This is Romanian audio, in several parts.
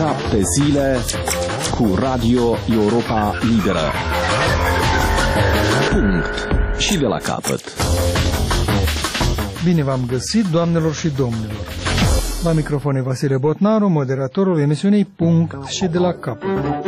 7 zile cu Radio Europa Liberă. Punct. Și de la capăt. Bine v-am găsit, doamnelor și domnilor. La microfon e Vasile Botnaru, moderatorul emisiunii Punct și de la capăt.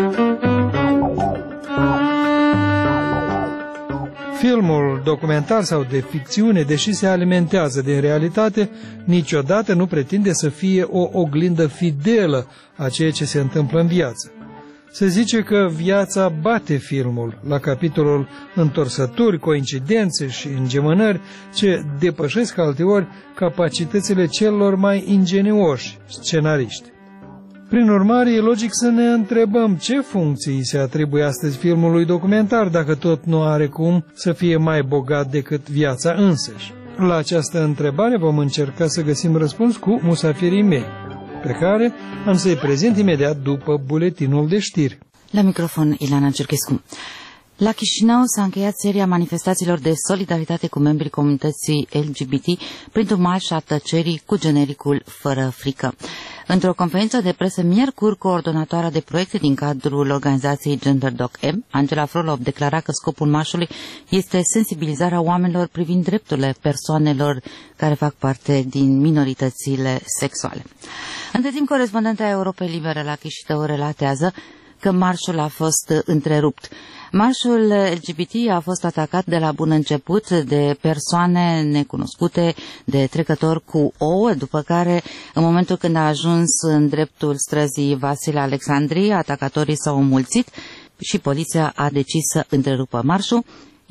Filmul documentar sau de ficțiune, deși se alimentează din realitate, niciodată nu pretinde să fie o oglindă fidelă a ceea ce se întâmplă în viață. Se zice că viața bate filmul la capitolul întorsături, coincidențe și îngemânări ce depășesc alteori capacitățile celor mai ingenioși scenariști. Prin urmare, e logic să ne întrebăm ce funcții se atribuie astăzi filmului documentar, dacă tot nu are cum să fie mai bogat decât viața însăși. La această întrebare vom încerca să găsim răspuns cu musafirii mei, pe care am să-i prezint imediat după buletinul de știri. La microfon, Ilana Cerchescu. La Chișinău s-a încheiat seria manifestațiilor de solidaritate cu membrii comunității LGBT printr-un marș a tăcerii cu genericul Fără frică. Într-o conferință de presă miercuri, coordonatoarea de proiecte din cadrul organizației GenderDoc M, Angela Frolov, declara că scopul marșului este sensibilizarea oamenilor privind drepturile persoanelor care fac parte din minoritățile sexuale. Între timp, corespondenta Europei Libere la Chișinău relatează că marșul a fost întrerupt. Marșul LGBT a fost atacat de la bun început de persoane necunoscute, de trecători cu ouă, după care, în momentul când a ajuns în dreptul străzii Vasile Alexandrii, atacatorii s-au înmulțit și poliția a decis să întrerupă marșul,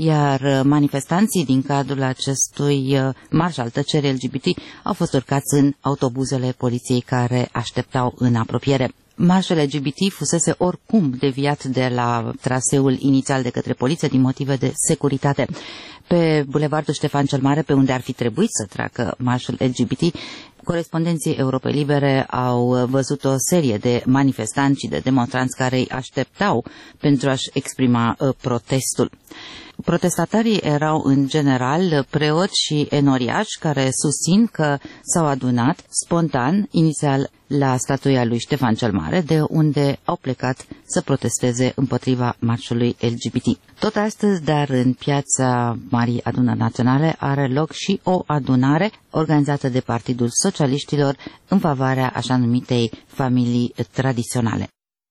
iar manifestanții din cadrul acestui marș al tăcerii LGBT au fost urcați în autobuzele poliției care așteptau în apropiere. Marșul LGBT fusese oricum deviat de la traseul inițial de către poliție din motive de securitate. Pe bulevardul Ștefan cel Mare, pe unde ar fi trebuit să treacă marșul LGBT, corespondenții Europei Libere au văzut o serie de manifestanți și de demonstranți care îi așteptau pentru a-și exprima protestul. Protestatarii erau în general preoți și enoriași care susțin că s-au adunat spontan, inițial la statuia lui Ștefan cel Mare, de unde au plecat să protesteze împotriva marșului LGBT. Tot astăzi, dar în piața Marii Adunări Naționale, are loc și o adunare organizată de Partidul Socialiștilor în favoarea așa numitei familii tradiționale.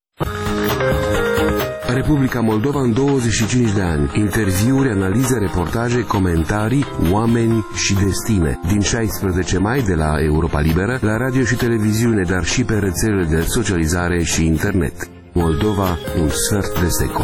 Republica Moldova în 25 de ani. Interviuri, analize, reportaje, comentarii, oameni și destine. Din 16 mai de la Europa Liberă, la radio și televiziune, dar și pe rețelele de socializare și internet. Moldova, un sfert de secol.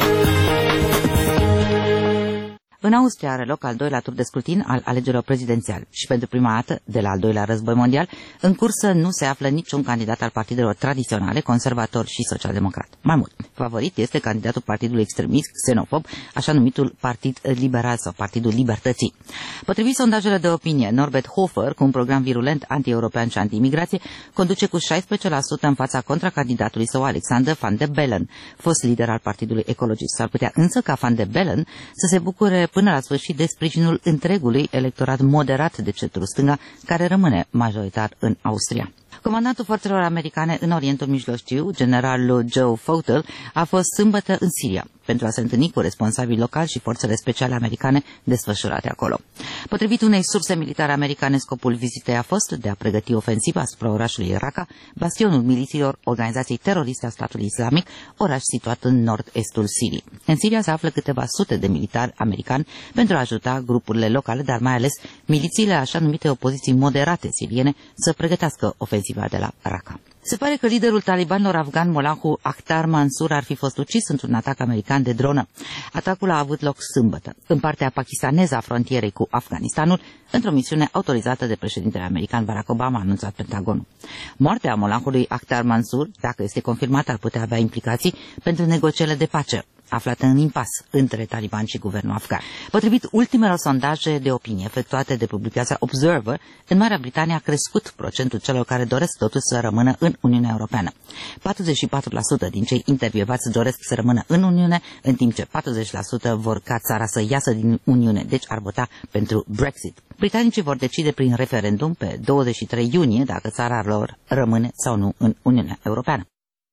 În Austria are loc al doilea tur de scrutin al alegerilor prezidențiale și pentru prima dată, de la al doilea război mondial, în cursă nu se află niciun candidat al partidelor tradiționale, conservator și social-democrat. Mai mult, favorit este candidatul partidului extremist, xenofob, așa numitul Partid Liberal sau Partidul Libertății. Potrivit sondajele de opinie, Norbert Hofer, cu un program virulent anti-european și anti-imigrație, conduce cu 16% în fața contracandidatului său Alexander Van de Bellen, fost lider al Partidului Ecologist. S-ar putea însă ca Van de Bellen să se bucure până la sfârșit de sprijinul întregului electorat moderat de centru-stânga, care rămâne majoritar în Austria. Comandantul forțelor americane în Orientul Mijlociu, generalul Joe Fautel, a fost sâmbătă în Siria pentru a se întâlni cu responsabili locali și forțele speciale americane desfășurate acolo. Potrivit unei surse militare americane, scopul vizitei a fost de a pregăti ofensiva asupra orașului Raqqa, bastionul milițiilor organizației teroriste a statului islamic, oraș situat în nord-estul Siriei. În Siria se află câteva sute de militari americani pentru a ajuta grupurile locale, dar mai ales milițiile așa numite opoziții moderate siriene să pregătească ofensiva de la Raqqa. Se pare că liderul talibanilor afgan Molahu Akhtar Mansur ar fi fost ucis într-un atac american de dronă. Atacul a avut loc sâmbătă, în partea pakistaneză a frontierei cu Afganistanul, într-o misiune autorizată de președintele american Barack Obama, a anunțat Pentagonul. Moartea Molahului Akhtar Mansur, dacă este confirmată, ar putea avea implicații pentru negocierile de pace aflată în impas între talibani și guvernul afgan. Potrivit ultimelor sondaje de opinie efectuate de publicația Observer, în Marea Britanie a crescut procentul celor care doresc totuși să rămână în Uniunea Europeană. 44% din cei intervievați doresc să rămână în Uniune, în timp ce 40% vor ca țara să iasă din Uniune, deci ar vota pentru Brexit. Britanicii vor decide prin referendum pe 23 iunie dacă țara lor rămâne sau nu în Uniunea Europeană.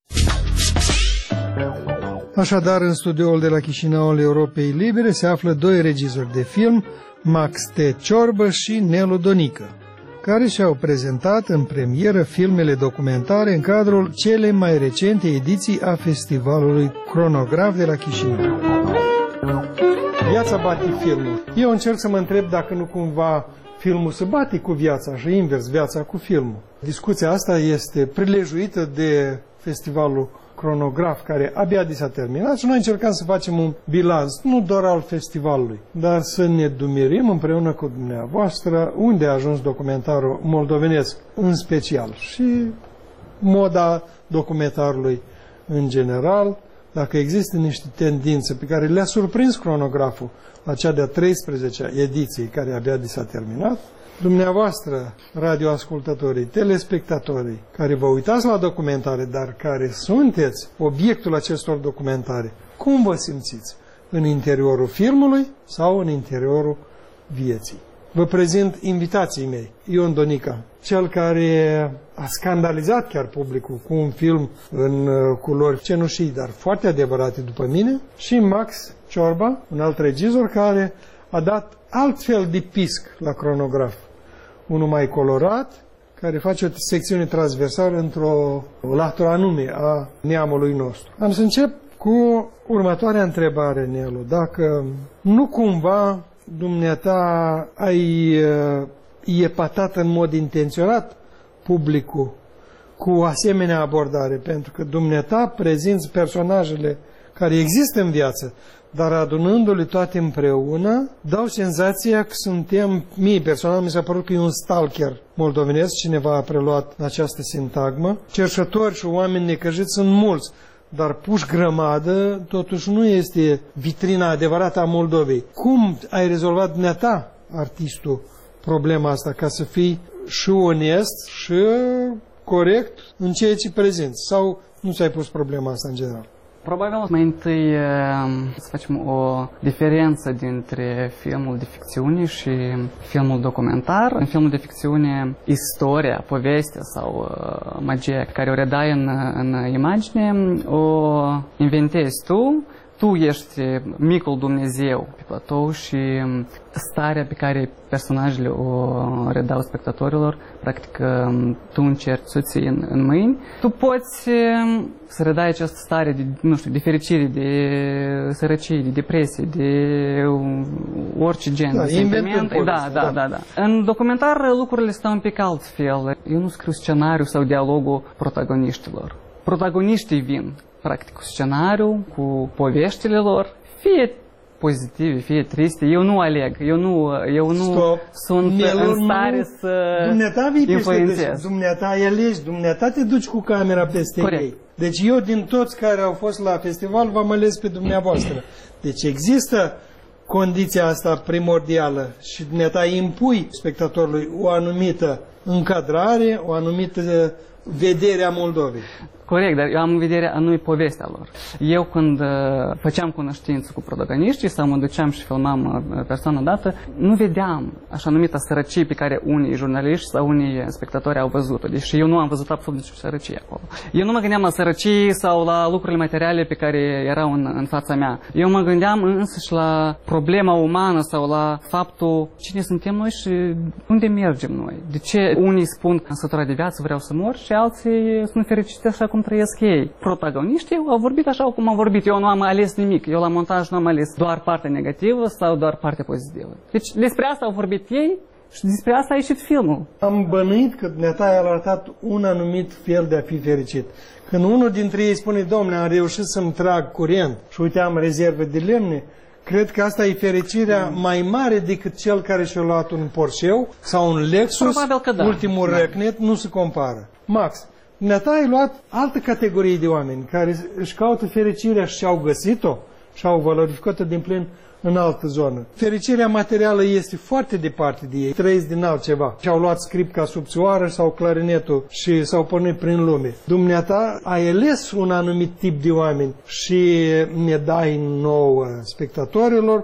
Așadar, în studioul de la Chișinău al Europei Libere se află doi regizori de film, Max T. Ciorbă și Nelu Donică, care și-au prezentat în premieră filmele documentare în cadrul cele mai recente ediții a festivalului Cronograf de la Chișinău. Viața bate filmul. Eu încerc să mă întreb dacă nu cumva filmul se bate cu viața și invers, viața cu filmul. Discuția asta este prilejuită de festivalul Cronograf, care abia s-a terminat și noi încercăm să facem un bilanț, nu doar al festivalului, dar să ne dumirim împreună cu dumneavoastră unde a ajuns documentarul moldovenesc în special și moda documentarului în general, dacă există niște tendințe pe care le-a surprins Cronograful la cea de-a 13-a ediție care abia s-a terminat. Dumneavoastră, radioascultătorii, telespectatorii, care vă uitați la documentare, dar care sunteți obiectul acestor documentare, cum vă simțiți? În interiorul filmului sau în interiorul vieții? Vă prezint invitații mei. Ion Donică, cel care a scandalizat chiar publicul cu un film în culori cenușii, dar foarte adevărate după mine, și Max Ciorbă, un alt regizor care a dat altfel de pisc la Cronograf. Unul mai colorat, care face o secțiune transversală într-o latură anume a neamului nostru. Am să încep cu următoarea întrebare, Nelu. Dacă nu cumva dumneata ai epatat în mod intenționat publicul cu asemenea abordare, pentru că dumneata prezinți personajele care există în viață, dar adunându-le toate împreună, dau senzația că suntem, mie personal mi s-a părut că e un stalker moldovenesc, cineva a preluat această sintagmă. Cerșători și oameni necăjiți sunt mulți, dar puși grămadă, totuși nu este vitrina adevărată a Moldovei. Cum ai rezolvat dumneata, artistul, problema asta, ca să fii și onest și corect în ceea ce prezinți? Sau nu ți-ai pus problema asta în general? Probabil mai întâi să facem o diferență dintre filmul de ficțiune și filmul documentar. În filmul de ficțiune, istoria, povestea sau magia pe care o redai în imagine, o inventezi tu. Tu ești micul Dumnezeu pe platou și starea pe care personajele o redau spectatorilor, practic tu încerci să o ții în mâini. Tu poți să redai această stare de, nu știu, de fericire, de sărăcie, de depresie, de orice gen de sentiment. Da. În documentar lucrurile stau un pic altfel. Eu nu scriu scenariu sau dialogul protagoniștilor. Protagoniștii vin practic cu scenariu, cu poveștile lor, fie pozitive, fie triste. Eu nu aleg, eu nu sunt în stare să influențez. Dumneata alegi, dumneata te duci cu camera peste ei. Deci eu din toți care au fost la festival v-am ales pe dumneavoastră. Deci există condiția asta primordială și dumneata impui spectatorului o anumită încadrare, o anumită vedere a Moldovei. Corect, dar eu am în vedere anume povestea lor. Eu când făceam cunoștință cu protagoniștii sau mă duceam și filmam persoana dată, nu vedeam așa numită sărăcie pe care unii jurnaliști sau unii spectatori au văzut-o. Deși eu nu am văzut absolut nicio sărăcie acolo. Eu nu mă gândeam la sărăcie sau la lucrurile materiale pe care erau în fața mea. Eu mă gândeam însăși la problema umană sau la faptul cine suntem noi și unde mergem noi. De ce unii spun că în sătura de viață vreau să mor și alții sunt fericiți așa cum trăiesc ei. Protagoniștii au vorbit așa cum au vorbit. Eu nu am ales nimic. Eu la montaj nu am ales doar partea negativă sau doar partea pozitivă. Deci despre asta au vorbit ei și despre asta a ieșit filmul. Am bănuit că dumneata i-a arătat un anumit fel de a fi fericit. Când unul dintre ei spune, domnule, am reușit să-mi trag curent și uite am rezerve de lemne, cred că asta e fericirea mai mare decât cel care și-a luat un Porsche sau un Lexus, ultimul răcnet, nu se compară. Max, dumneata ai luat altă categorie de oameni care își caută fericirea și au găsit-o și au valorificat-o din plin în altă zonă. Fericirea materială este foarte departe de ei, trăiesc din altceva. Și-au luat script ca subțioară sau clarinetul și s-au pornit prin lume. Dumneata ai ales un anumit tip de oameni și ne dai nouă spectatorilor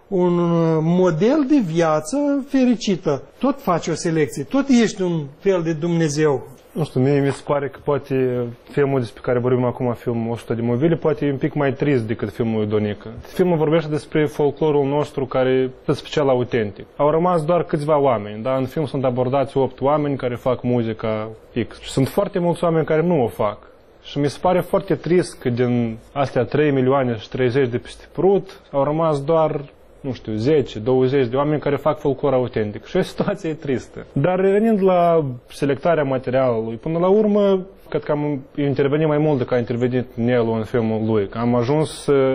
un model de viață fericită. Tot faci o selecție, tot ești un fel de Dumnezeu. Nu știu, mie mi se pare că poate filmul despre care vorbim acum, filmul 100 de movile, poate e un pic mai trist decât filmul lui Donică. Filmul vorbește despre folclorul nostru care e special autentic. Au rămas doar câțiva oameni, dar în film sunt abordați 8 oameni care fac muzica X. Și sunt foarte mulți oameni care nu o fac. Și mi se pare foarte trist că din astea 3 milioane și 30 de peste Prut au rămas doar, nu știu, 10, 20 de oameni care fac folclor autentic. Și o situație tristă. Dar revenind la selectarea materialului, până la urmă, cred că am intervenit mai mult decât a intervenit Nelu în filmul lui. Că am ajuns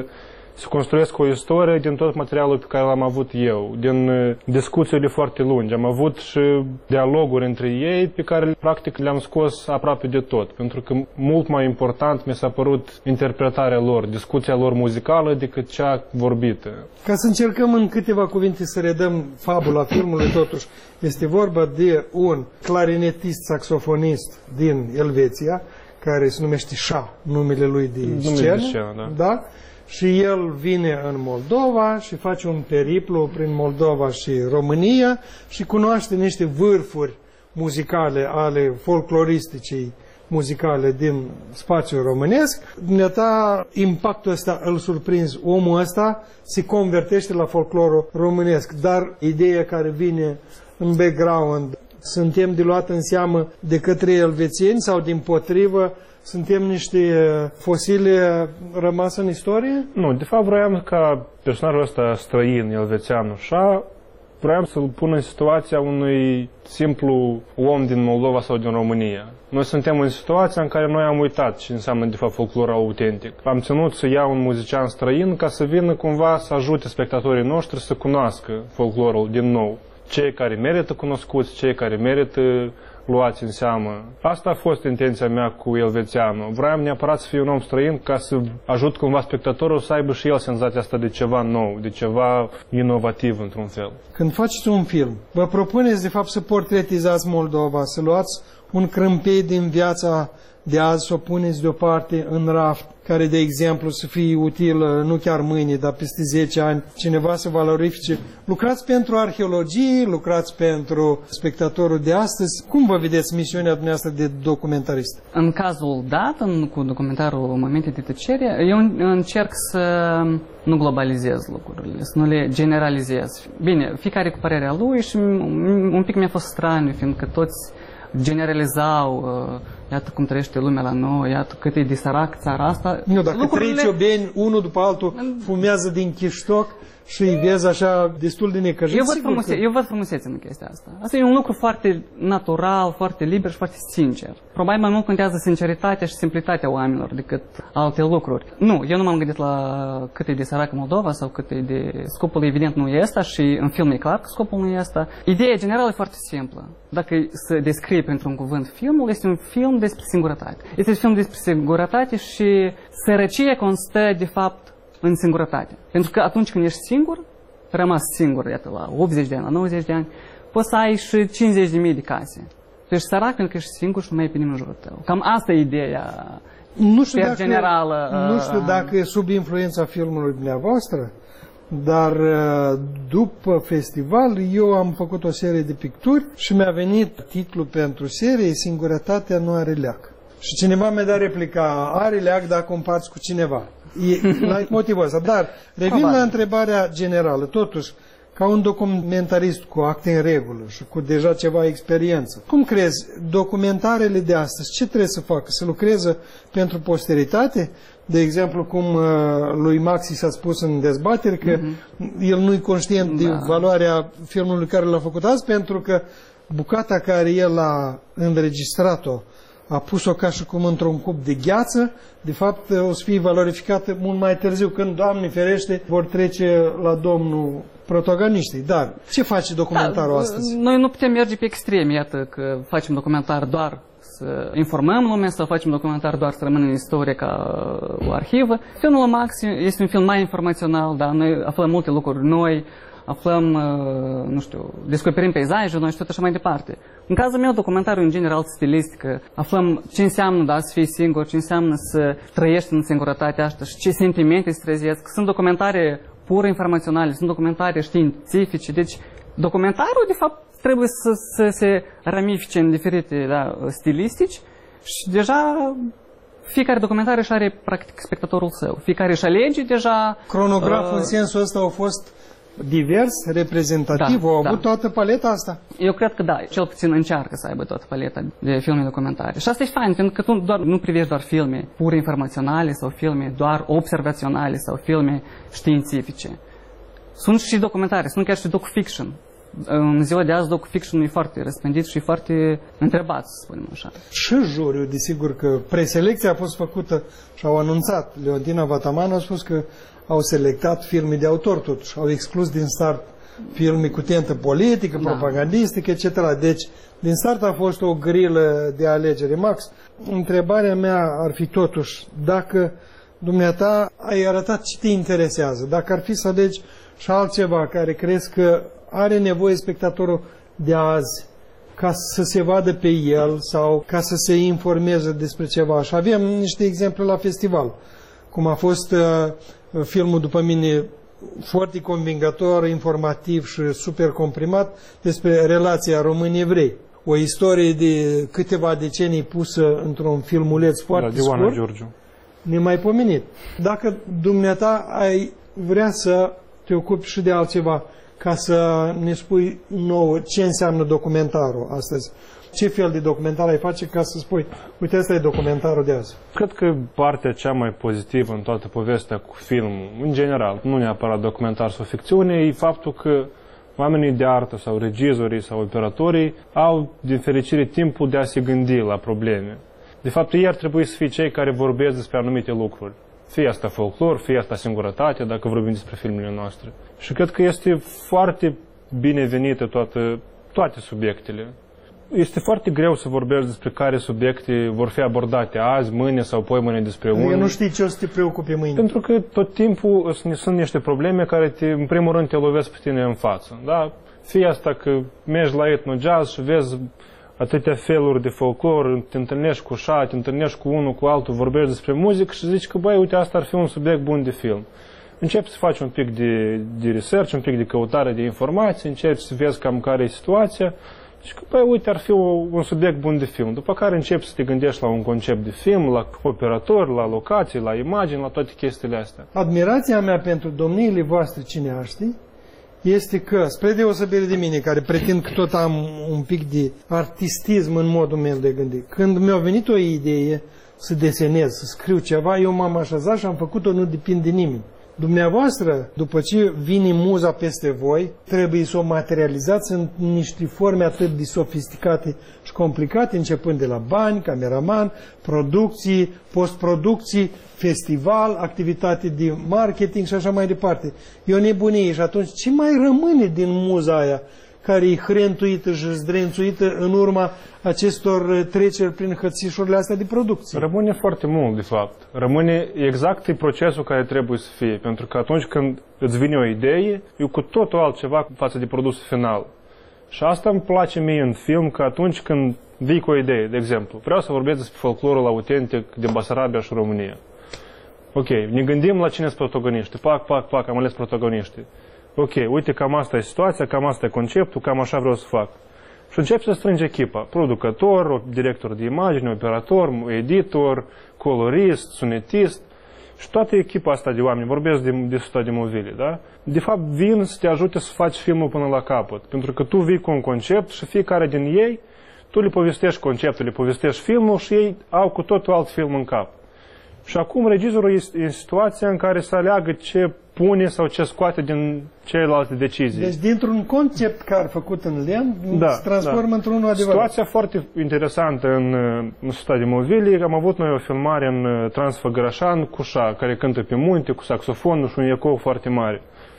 să construiesc o istorie din tot materialul pe care l-am avut eu, din discuțiile foarte lungi. Am avut și dialoguri între ei pe care practic le-am scos aproape de tot, pentru că mult mai important mi s-a părut interpretarea lor, discuția lor muzicală decât cea vorbită. Ca să încercăm în câteva cuvinte să redăm fabula filmului, totuși, este vorba de un clarinetist saxofonist din Elveția, care se numește Șa, numele lui de scenă, da? Și el vine în Moldova și face un periplu prin Moldova și România și cunoaște niște vârfuri muzicale ale folcloristicii muzicale din spațiul românesc. Dumneata, impactul ăsta îl surprins. Omul ăsta se convertește la folclorul românesc, dar ideea care vine în background, suntem de luat în seamă de către elvețieni sau dimpotrivă suntem niște fosile rămase în istorie? Nu, de fapt vroiam ca personajul ăsta străin, elvețian, așa, vroiam să-l pun în situația unui simplu om din Moldova sau din România. Noi suntem în situația în care noi am uitat ce înseamnă de fapt folclor autentic. Am ținut să iau un muzician străin ca să vină cumva să ajute spectatorii noștri să cunoască folclorul din nou. Cei care merită cunoscuți, cei care merită luați în seamă. Asta a fost intenția mea cu elvețianul. Vreau neapărat să fiu un om străin ca să ajut cumva spectatorul să aibă și el senzația asta de ceva nou, de ceva inovativ într-un fel. Când faceți un film, vă propuneți de fapt să portretizați Moldova, să luați un crâmpei din viața de azi, să o puneți deoparte în raft, care, de exemplu, să fie util nu chiar mâine, dar peste 10 ani, cineva să valorifice. Lucrați pentru arheologie, lucrați pentru spectatorul de astăzi. Cum vă vedeți misiunea dumneavoastră de documentarist? În cazul dat, cu documentarul Momente de tăcere, eu încerc să nu globalizez lucrurile, să nu le generalizez. Bine, fiecare cu părerea lui și un pic mi-a fost straniu, fiindcă toți generalizau, iată cum trăiește lumea la noi, iată cât e de sărac țara asta. Nu, dacă lucrurile... 3 ciobeni, unul după altul, fumează din chiștoc și îi vezi așa destul de necăjit. Eu văd frumusețe în chestia asta. Asta e un lucru foarte natural, foarte liber și foarte sincer. Probabil mai mult contează sinceritatea și simplitatea oamenilor decât alte lucruri. Nu, eu nu m-am gândit la cât e de săracă Moldova sau cât e de... Scopul evident nu e ăsta și în film e clar că scopul nu e ăsta. Ideea generală e foarte simplă. Dacă să descrie printr-un cuvânt filmul, este un film despre singurătate. Este un film despre singurătate și sărăcie constă de fapt în singurătate. Pentru că atunci când ești singur, rămas singur, iată, la 80 de ani, la 90 de ani, poți să ai și 50.000 de case. Tu ești sărac pentru că ești singur și nu mai e pe nimeni în jurul tău. Cam asta e ideea generală. Nu știu dacă e sub influența filmului dumneavoastră, dar după festival eu am făcut o serie de picturi și mi-a venit titlul pentru serie Singurătatea nu are leac. Și cineva mi-a dat replica, are leac dacă împarți cu cineva. E motivul ăsta. Dar revin la întrebarea generală. Totuși, ca un documentarist cu acte în regulă și cu deja ceva experiență, cum crezi, documentarele de astăzi, ce trebuie să facă? Să lucreze pentru posteritate? De exemplu, cum lui Maxi s-a spus în dezbatere că el nu e conștient de valoarea filmului care l-a făcut azi, pentru că bucata care el a înregistrat-o a pus-o ca și cum într-un cup de gheață, de fapt o să fie valorificată mult mai târziu, când, Doamne ferește, vor trece la domnul protagoniștii. Dar ce face documentarul astăzi? Noi nu putem merge pe extreme, iată că facem documentar doar să informăm lumea, să facem documentar doar să rămână în istorie ca o arhivă. Filmul Maxi este un film mai informațional, dar noi aflăm multe lucruri noi, aflăm, nu știu, descoperim peisajul noi și tot așa mai departe. În cazul meu, documentarul în general stilistică, aflăm ce înseamnă să fii singur, ce înseamnă să trăiești în singurătatea asta și ce sentimente se trezesc. Sunt documentare pur informaționale, sunt documentare științifice. Deci documentarul, de fapt, trebuie să se ramifice în diferite stilistici și deja fiecare documentar își are, practic, spectatorul său. Fiecare își alege deja... Cronograful în sensul ăsta a fost divers, reprezentativ, au avut toată paleta asta? Eu cred că da, cel puțin încearcă să aibă toată paleta de filme documentare. Și asta e fain, pentru că tu nu privești doar filme pur informaționale sau filme doar observaționale sau filme științifice. Sunt și documentare, sunt chiar și docu-fiction. În ziua de azi docu-fiction e foarte răspândit și e foarte întrebat, să spunem așa. Și juriul, desigur că preselecția a fost făcută și au anunțat. Leontina Vataman a spus că au selectat filme de autor, totuși. Au exclus din start filme cu tentă politică, propagandistică, etc. Deci, din start a fost o grilă de alegere. Max, întrebarea mea ar fi totuși, dacă dumneata ai arătat ce te interesează, dacă ar fi să alegi și altceva care crezi că are nevoie spectatorul de azi ca să se vadă pe el sau ca să se informeze despre ceva. Și avem niște exemple la festival, cum a fost filmul, după mine, foarte convingător, informativ și super comprimat despre relația români-evrei. O istorie de câteva decenii pusă într-un filmuleț foarte scurt. Giurgiu. Nemaipomenit. Dacă dumneata ai vrea să te ocupi și de altceva, ca să ne spui nouă ce înseamnă documentarul astăzi. Ce fel de documentar ai face ca să spui, uite, ăsta e documentarul de azi? Cred că partea cea mai pozitivă în toată povestea cu filmul, în general, nu neapărat documentar sau ficțiune, e faptul că oamenii de artă sau regizorii sau operatorii au, din fericire, timpul de a se gândi la probleme. De fapt, ei ar trebui să fie cei care vorbesc despre anumite lucruri. Fie asta folclor, fie asta singurătate, dacă vorbim despre filmele noastre. Și cred că este foarte binevenită toate subiectele. Este foarte greu să vorbești despre care subiecte vor fi abordate azi, mâine sau poimâine despre unii. Eu nu știi ce o să te preocupe mâine. Pentru că tot timpul sunt niște probleme care, în primul rând, te lovesc pe tine în față. Da? Fie asta că mergi la etno-jazz și vezi atâtea feluri de folclor, te întâlnești cu șa, te întâlnești cu unul, cu altul, vorbești despre muzică și zici că, băi, uite, asta ar fi un subiect bun de film. Începi să faci un pic de research, un pic de căutare de informații, începi să vezi cam care e situația și că, băi, uite, ar fi un subiect bun de film. După care începi să te gândești la un concept de film, la operator, la locații, la imagini, la toate chestiile astea. Admirația mea pentru domniile voastre cineaști este că, spre deosebire de mine, care pretind că tot am un pic de artistism în modul meu de gândi, când mi-a venit o idee să desenez, să scriu ceva, eu m-am așezat și am făcut-o, nu depinde de nimeni. Dumneavoastră, după ce vine muza peste voi, trebuie să o materializați în niște forme atât de sofisticate și complicate, începând de la bani, cameraman, producții, postproducții, festival, activitate de marketing și așa mai departe. E o nebunie și atunci ce mai rămâne din muza aia care e hrentuită și zdrențuită în urma acestor treceri prin hățișurile astea de producție? Rămâne foarte mult, de fapt. Rămâne exact procesul care trebuie să fie, pentru că atunci când îți vine o idee, e cu totul altceva față de produsul final. Și asta îmi place mie în film, că atunci când vii cu o idee, de exemplu, vreau să vorbesc despre folclorul autentic din Basarabia și România. Ok, ne gândim la cine sunt protagoniști. Pac, am ales protagoniștii. Ok, uite, cam asta e situația, cam asta e conceptul, cam așa vreau să fac. Și începi să strângi echipa. Producător, director de imagine, operator, editor, colorist, sunetist. Și toată echipa asta de oameni, vorbesc de 100 de movile, da? De fapt, vin să te ajute să faci filmul până la capăt. Pentru că tu vii cu un concept și fiecare din ei, tu le povestești conceptul, le povestești filmul și ei au cu totul alt film în cap. Și acum regizorul este în situația în care să aleagă ce pune sau ce scoate din celelalte decizii. Deci dintr-un concept car făcut în lemn, se transformă într-unul adevărat. Situația foarte interesantă în 100 de movili. Am avut noi o filmare în Transfăgărășan cu șa, care cântă pe munte, cu saxofonul și un ecou foarte mare.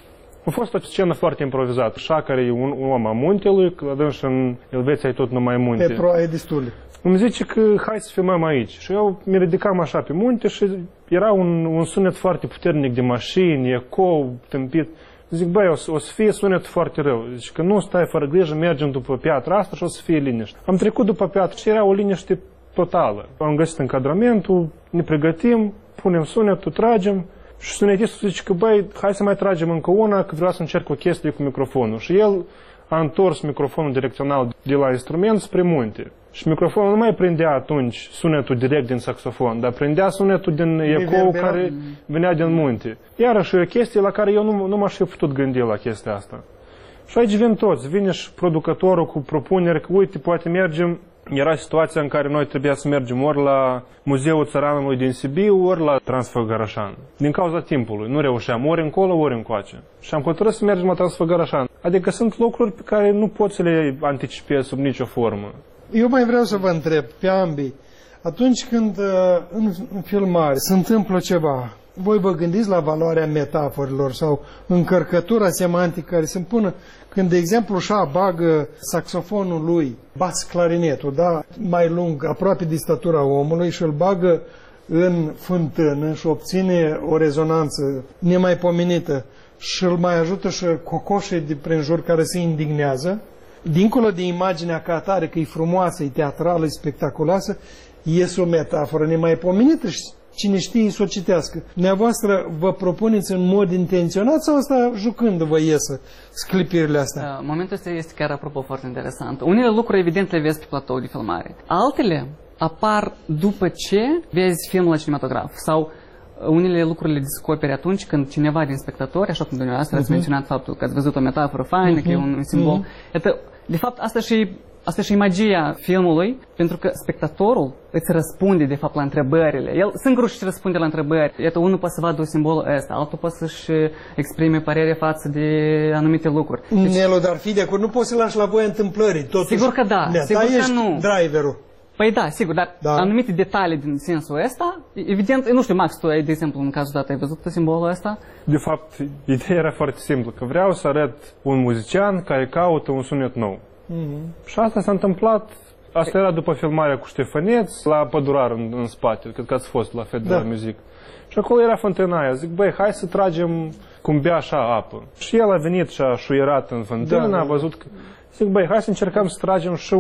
A fost o scenă foarte improvizată. Șa, care e un om a muntelui, la dâns în Elveția e tot numai munte. Petru ai destule. Îmi zice că hai să filmăm aici. Și eu mi ridicam așa pe munte și era un sunet foarte puternic de mașini, ecou, tâmpit. Zic, băi, o să fie sunet foarte rău. Zice că nu stai fără grijă, mergem după piatra asta și o să fie liniște. Am trecut după piatră și era o liniște totală. Am găsit încadramentul, ne pregătim, punem sunetul, tragem Și sunetistul zice că, băi, hai să mai tragem încă una, că vreau să încerc o chestie cu microfonul. Și el a întors microfonul direcțional de la instrument spre munte. Și microfonul nu mai prindea atunci sunetul direct din saxofon, dar prindea sunetul din ecou care venea din munte. Iarăși e o chestie la care eu nu m-aș fi putut gândi la chestia asta. Și aici vin toți, vine și producătorul cu propuneri că, uite, poate mergem. Era situația în care noi trebuia să mergem ori la Muzeul Țăranului din Sibiu, ori la Transfăgărășan. Din cauza timpului, nu reușeam ori încolo, ori încoace. Și am hotărât să mergem la Transfăgărășan. Adică sunt lucruri pe care nu poți să le anticipezi sub nicio formă. Eu mai vreau să vă întreb pe ambii. Atunci când în filmare se întâmplă ceva, voi vă gândiți la valoarea metaforilor sau încărcătura semantică care se împună când, de exemplu, Șa bagă saxofonul lui, bas clarinetul, da, mai lung, aproape de statura omului și îl bagă în fântână și obține o rezonanță nemaipomenită și îl mai ajută și cocoșii de prin jur care se indignează, dincolo de imaginea ca atare, că e frumoasă, e teatrală, e spectaculoasă, iese o metaforă nemaipomenită și cine știe să o citească. Dumneavoastră vă propuneți în mod intenționat sau asta jucându-vă iesă sclipirile astea? Momentul ăsta este chiar, apropo, foarte interesant. Unele lucruri, evident, le vezi pe platou de filmare. Altele apar după ce vezi filmul la cinematograf. Sau unele lucruri le descoperi atunci când cineva din spectatori, așa cum dumneavoastră ați menționat faptul că ați văzut o metaforă faină, că e un simbol. Iată, de fapt, asta și magia filmului, pentru că spectatorul îți răspunde, de fapt, la întrebările. El singur își răspunde la întrebări. Iată, unul poate să vadă simbolul ăsta, altul poate să-și exprime părere față de anumite lucruri. Deci, Nelu, dar fii de acord, nu poți să lași la voia întâmplării. Totuși, sigur că da, sigur că nu. Driverul. Păi da, sigur, dar anumite detalii din sensul ăsta, evident, nu știu, Max, tu ai, de exemplu, în cazul dat, ai văzut simbolul ăsta? De fapt, ideea era foarte simplă, că vreau să arăt un muzician care caută un sunet nou. Și asta s-a întâmplat, asta era după filmarea cu Ștefăneț, la Pădurar în spate, cred că ați fost la Federal Music. Și acolo era fântâna aia, zic, băi, hai să tragem cum bea așa apă. Și el a venit și a șuierat în fântână, a văzut că... Zic, băi, hai să încercăm să tragem și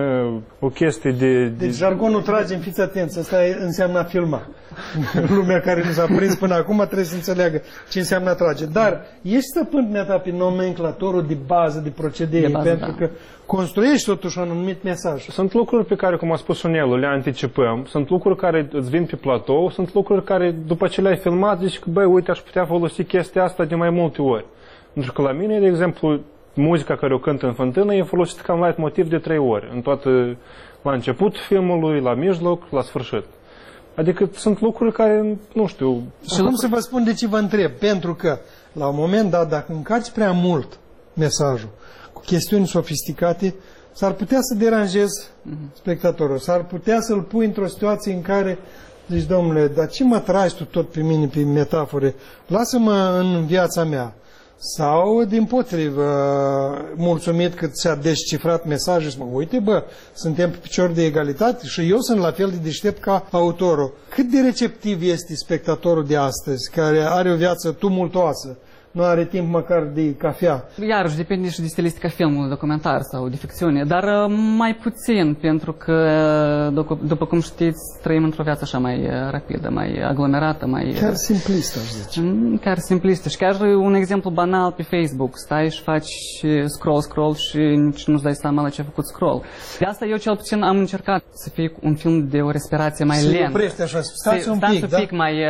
o chestie de... Deci jargonul tragem, fiți atenți, asta înseamnă a filma. Lumea care nu s-a prins până acum trebuie să înțeleagă ce înseamnă a trage. Dar ești stăpân neta pe nomenclatorul de bază, de procedee, pentru că construiești totuși un anumit mesaj. Sunt lucruri pe care, cum a spus Nelu, le anticipăm, sunt lucruri care îți vin pe platou, sunt lucruri care, după ce le-ai filmat, zici că, băi, uite, aș putea folosi chestia asta de mai multe ori. Pentru că la mine, de exemplu, muzica care o cânt în fântână e folosită ca un motiv de 3 ori, în toată, la început filmului, la mijloc, la sfârșit. Adică sunt lucruri care, nu știu... Și cum să vă spun de ce vă întreb? Pentru că, la un moment dat, dacă încarci prea mult mesajul cu chestiuni sofisticate, s-ar putea să deranjezi spectatorul, s-ar putea să-l pui într-o situație în care zici, domnule, dar ce mă tragi tu tot pe mine, pe metafore? Lasă-mă în viața mea. Sau, dimpotrivă, mulțumit că ți-a descifrat mesajul și uite, bă, suntem pe picior de egalitate și eu sunt la fel de deștept ca autorul. Cât de receptiv este spectatorul de astăzi, care are o viață tumultoasă, nu are timp măcar de cafea? Iarăși, depinde și de stilistica filmului documentar sau de ficțiune, dar mai puțin, pentru că, după cum știți, trăim într-o viață așa mai rapidă, mai aglomerată, mai... Chiar simplistă, aș zice. Chiar simplistă. Și chiar un exemplu banal pe Facebook. Stai și faci scroll și nici nu-ți dai seama la ce a făcut scroll. De asta eu cel puțin am încercat să fie un film de o respirație mai lentă. Se oprește așa, stați un pic,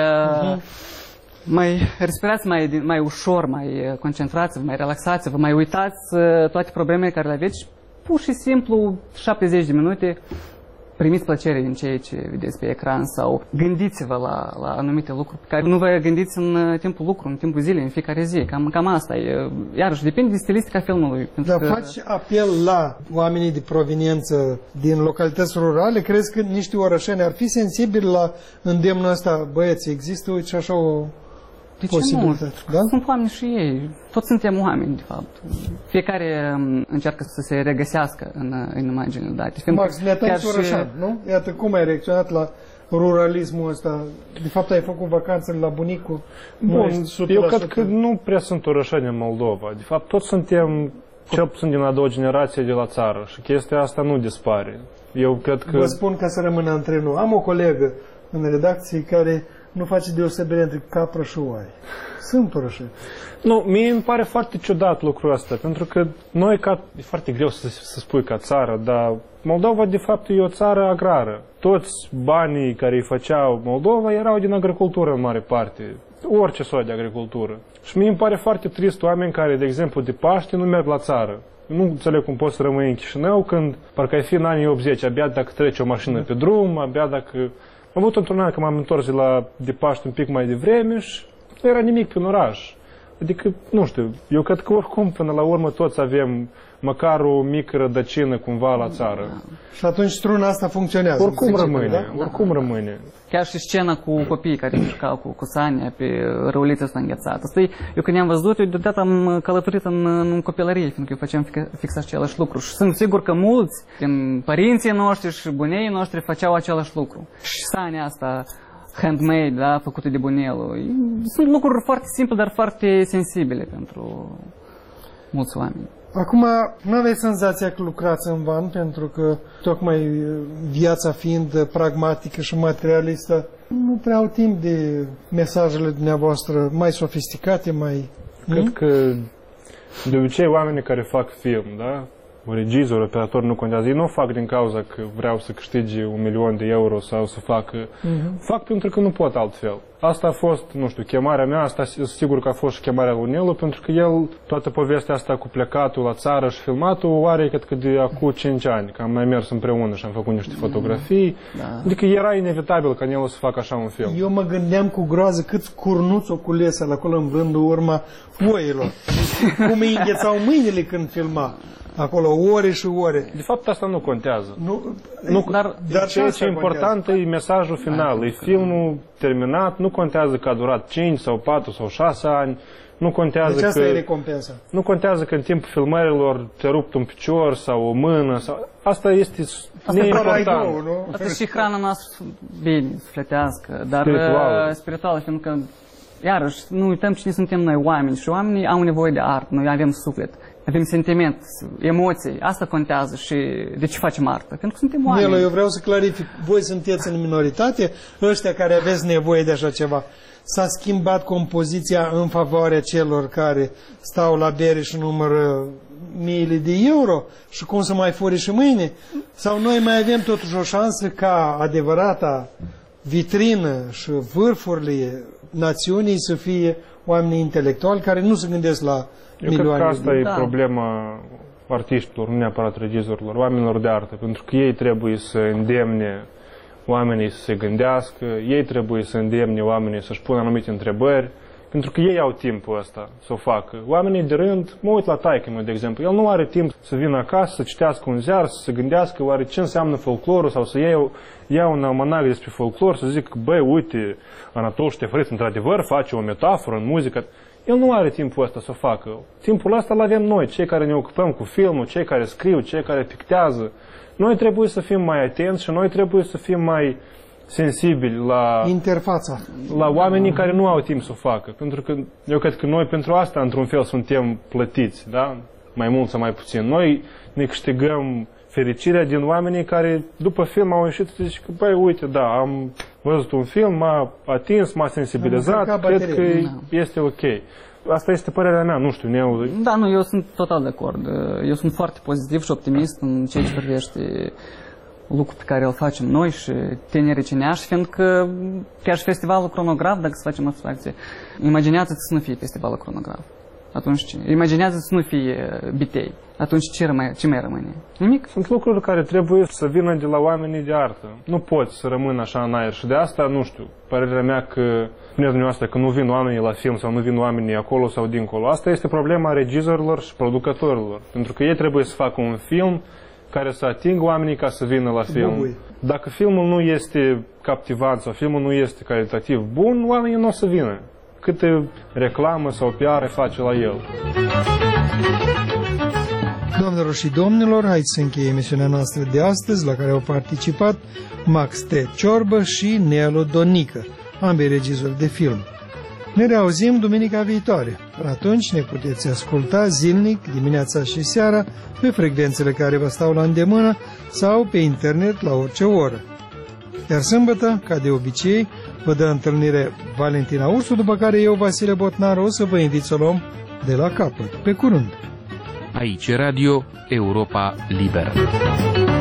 mai respirați mai ușor, mai concentrați-vă, mai relaxați-vă, mai uitați toate problemele care le aveți și pur și simplu 70 de minute primiți plăcere din ceea ce vedeți pe ecran sau gândiți-vă la anumite lucruri pe care nu vă gândiți în timpul lucru, în timpul zilei, în fiecare zi. Cam asta e. Iarăși, depinde de stilistica filmului. Dar faci apel la oamenii de proveniență din localități rurale? Crezi că niște orășeni ar fi sensibili la îndemnul ăsta? Băieți, există, uite, și așa o... De ce nu? Da? Sunt oameni și ei. Toți suntem oameni, de fapt. Fiecare încearcă să se regăsească în imaginile date. Max, le-a orășan, nu? Iată, cum ai reacționat la ruralismul ăsta? De fapt, ai făcut vacanțele la bunicul? Bun, eu cred că nu prea sunt orășeni în Moldova. De fapt, toți suntem, cel puțin din a doua generație de la țară și chestia asta nu dispare. Eu cred că... Vă spun ca să rămână între noi. Am o colegă în redacție care nu face deosebire între capră și oaie. Sunt orășeni. Nu, mie îmi pare foarte ciudat lucrul ăsta, pentru că noi, e foarte greu să spui ca țară, dar Moldova, de fapt, e o țară agrară. Toți banii care îi făceau Moldova erau din agricultură în mare parte. Orice soi de agricultură. Și mie îmi pare foarte trist oameni care, de exemplu, de Paște nu merg la țară. Nu înțeleg cum poți să rămâi în Chișinău când parcă ai fi în anii 80, abia dacă trece o mașină pe drum, abia dacă... Am avut într-un an că m-am întors de Paște un pic mai devreme și nu era nimic pe oraș. Adică, nu știu, eu cred că oricum până la urmă toți avem măcar o mică rădăcină cumva la țară. Și atunci struna asta funcționează. Oricum rămâne, oricum rămâne. Chiar și scena cu copiii care jucau cu Sania pe râulița asta înghețată. Eu când i-am văzut, eu deodată am călătorit în copilărie, fiindcă eu făceam fix același lucru. Și sunt sigur că mulți din părinții noștri și bunei noștri făceau același lucru. Și Sania asta handmade, da, făcută de bunelul. Sunt lucruri foarte simple, dar foarte sensibile pentru mulți oameni. Acum, nu aveți senzația că lucrați în van, pentru că tocmai viața fiind pragmatică și materialistă, nu prea au timp de mesajele dumneavoastră mai sofisticate, mai... Cred că de obicei oamenii care fac film, da? Regizor, operator, nu contează. Ei nu o fac din cauza că vreau să câștige 1.000.000 de euro sau să facă... Fac pentru că nu pot altfel. Asta a fost, nu știu, chemarea mea, asta sigur că a fost și chemarea lui Nelu, pentru că el, toată povestea asta cu plecatul la țară și filmatul, o are, cred că de acum 5 ani, că am mai mers împreună și am făcut niște fotografii. Adică era inevitabil ca Nelu să facă așa un film. Eu mă gândeam cu groază câți curnuți o culese acolo în vândul urma oilor. Cum îi înghețau mâinile când filma. Acolo ore și ore. De fapt, asta nu contează. Dar ceea ce e important e mesajul final. E filmul terminat, nu contează că a durat 5 sau 4 sau 6 ani. Nu contează deci asta că... e recompensa. Nu contează că în timpul filmărilor te rupt un picior sau o mână. Sau... Asta este neimportant. Asta e și hrana noastră bine, sufletească, dar spirituală, fiindcă iarăși, nu uităm cine suntem noi, oameni. Și oamenii au nevoie de artă. Noi avem suflet. Avem sentiment, emoții, asta contează și de ce facem artă? Pentru că suntem oameni. Nelu, eu vreau să clarific, voi sunteți în minoritate, ăștia care aveți nevoie de așa ceva. S-a schimbat compoziția în favoarea celor care stau la bere și numără miile de euro și cum să mai fure și mâine? Sau noi mai avem totuși o șansă ca adevărata vitrină și vârfurile națiunii să fie oameni intelectuali care nu se gândesc la milioane. Eu cred că asta e problema artiștilor, nu neapărat regizorilor, oamenilor de artă, pentru că ei trebuie să îndemne oamenii să se gândească, ei trebuie să îndemne oamenii să-și pună anumite întrebări, pentru că ei au timpul ăsta să o facă. Oamenii de rând, mă uit la taică-mă, de exemplu, el nu are timp să vină acasă, să citească un ziar, să se gândească oare ce înseamnă folclorul sau să ia un almanac despre folclor, să zic, băi, uite, Anatol Ștefăriț, într-adevăr, face o metaforă în muzică. El nu are timpul ăsta să o facă. Timpul ăsta îl avem noi, cei care ne ocupăm cu filmul, cei care scriu, cei care pictează. Noi trebuie să fim mai atenți și noi trebuie să fim mai sensibili la interfața, la oamenii care nu au timp să o facă. Pentru că eu cred că noi pentru asta, într-un fel, suntem plătiți, da? Mai mult sau mai puțin. Noi ne câștigăm fericirea din oamenii care, după film, au ieșit și zic că, băi, uite, da, am văzut un film, m-a atins, m-a sensibilizat, cred că este ok. Asta este părerea mea, nu știu, Da, nu, eu sunt total de acord. Eu sunt foarte pozitiv și optimist în ceea ce privește lucrul pe care îl facem noi și tinerii cineași, fiindcă chiar și festivalul Cronograf, dacă să facem abstracție, imaginează-ți să nu fie festivalul Cronograf. Atunci ce? Imaginează-ți să nu fie Bitei. Atunci ce mai rămâne? Nimic. Sunt lucruri care trebuie să vină de la oamenii de artă. Nu poți să rămână așa în aer și de asta, nu știu, părerea mea că spuneți dumneavoastră că nu vin oamenii la film sau nu vin oamenii acolo sau dincolo. Asta este problema regizorilor și producătorilor. Pentru că ei trebuie să facă un film care să atingă oamenii ca să vină la film. Dacă filmul nu este captivant sau filmul nu este calitativ bun, oamenii nu o să vină. Câte reclamă sau PR face la el. Doamnelor și domnilor, haideți să încheie emisiunea noastră de astăzi, la care au participat Max T. Ciorbă și Nelu Donică, ambii regizori de film. Ne reauzim duminica viitoare. Atunci ne puteți asculta zilnic, dimineața și seara, pe frecvențele care vă stau la îndemână sau pe internet la orice oră. Iar sâmbătă, ca de obicei, Vă dă întâlnire Valentina Ursu, după care eu, Vasile Botnar, o să vă invit să o luăm de la capăt. Pe curând! Aici Radio Europa Liberă.